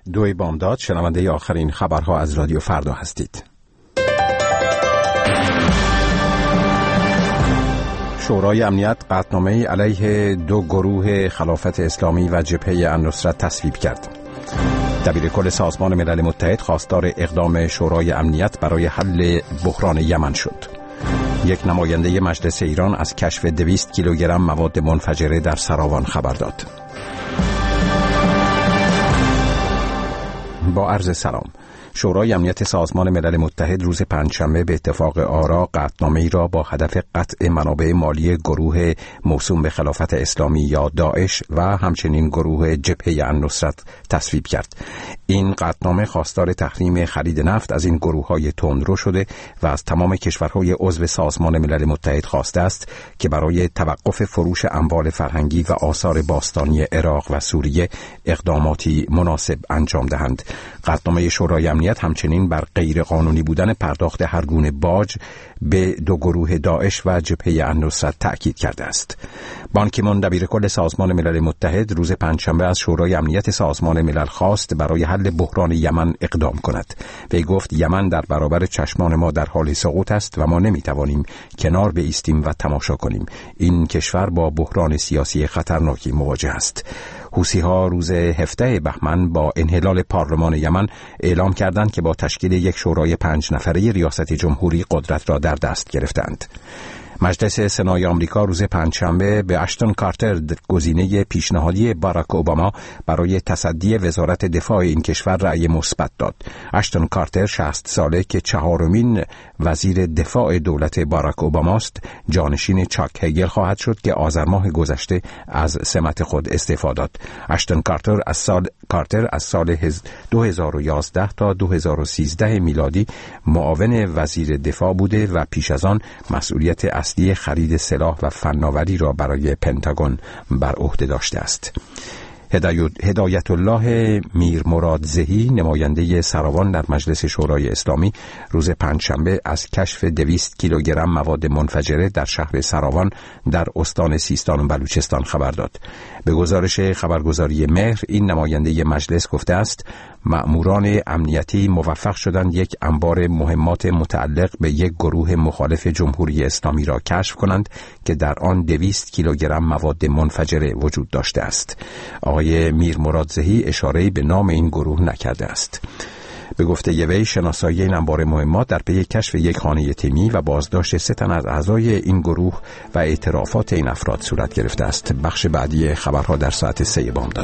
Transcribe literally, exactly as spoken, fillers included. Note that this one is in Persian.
دوی بامداد، شنونده آخرین خبرها از رادیو فردا هستید. شورای امنیت قطعنامه‌ای علیه دو گروه خلافت اسلامی و جبهه النصرت تصویب کرد. دبیر کل سازمان ملل متحد خواستار اقدام شورای امنیت برای حل بحران یمن شد. یک نماینده مجلس ایران از کشف دویست کیلوگرم مواد منفجره در سراوان خبر داد. با عرض سلام. شورای امنیت سازمان ملل متحد روز پنجشنبه به اتفاق آرا قطعنامه‌ای را با هدف قطع منابع مالی گروه موسوم به خلافت اسلامی یا داعش و همچنین گروه جبهه النصرت تصویب کرد. این قطعنامه خواستار تحریم خرید نفت از این گروه‌های تندرو شده و از تمام کشورهای عضو سازمان ملل متحد خواسته است که برای توقف فروش اموال فرهنگی و آثار باستانی عراق و سوریه اقداماتی مناسب انجام دهند. قطعنامه شورای امنیت همچنین بر غیر قانونی بودن پرداخت هر گونه باج به دو گروه داعش و جبهه النصرت تأکید کرده است. بان کی مون دبیر کل سازمان ملل متحد روز پنجشنبه از شورای امنیت سازمان ملل خواست برای حل بحران یمن اقدام کند. وی گفت یمن در برابر چشمان ما در حال سقوط است و ما نمیتوانیم کنار بایستیم و تماشا کنیم. این کشور با بحران سیاسی خطرناکی مواجه است. حوثی‌ها روز هفدهم بهمن با انحلال پارلمان یمن اعلام کردند که با تشکیل یک شورای پنج نفره ریاست جمهوری قدرت را در دست گرفتند. مجلس سنای آمریکا روز پنجشنبه به اشتون کارتر گزینه پیشنهادی باراک اوباما برای تصدی وزارت دفاع این کشور رأی مثبت داد. اشتون کارتر شصت ساله که چهارمین وزیر دفاع دولت باراک اوباما است، جانشین چاک هگل خواهد شد که آذر ماه گذشته از سمت خود استعفا داد. اشتون کارتر از سال کارتر از سال دو هزار و یازده تا دو هزار و سیزده میلادی معاون وزیر دفاع بوده و پیش از آن مسئولیت اصلی خرید سلاح و فناوری را برای پنتاگون بر عهده داشته است. هدایت الله میر مراد زهی، نماینده سراوان در مجلس شورای اسلامی، روز پنجشنبه از کشف دویست کیلوگرم مواد منفجره در شهر سراوان در استان سیستان و بلوچستان خبر داد. به گزارش خبرگزاری مهر، این نماینده مجلس گفته است مأموران امنیتی موفق شدند یک انبار مهمات متعلق به یک گروه مخالف جمهوری اسلامی را کشف کنند که در آن دویست کیلوگرم مواد منفجره وجود داشته است. آقای میر مراد زهی اشاره‌ای به نام این گروه نکرده است. به گفته وی، شناسایی این انبار مهمات در پی کشف یک خانه تیمی و بازداشت سه تن از اعضای این گروه و اعترافات این افراد صورت گرفته است. بخش بعدی خبرها در ساعت سه بامداد.